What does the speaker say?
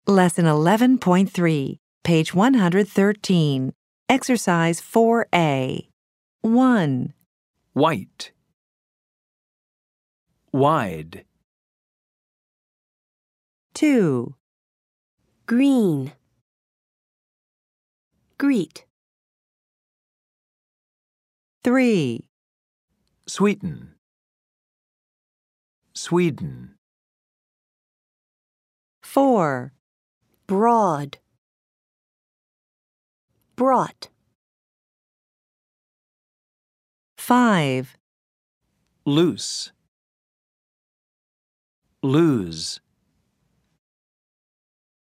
Lesson 11.3, page 113, Exercise 4A. 1, White. Wide. 2, Green. Greet. 3, Sweeten. Sweden. 4, Broad. Brought. 5, Loose. Lose.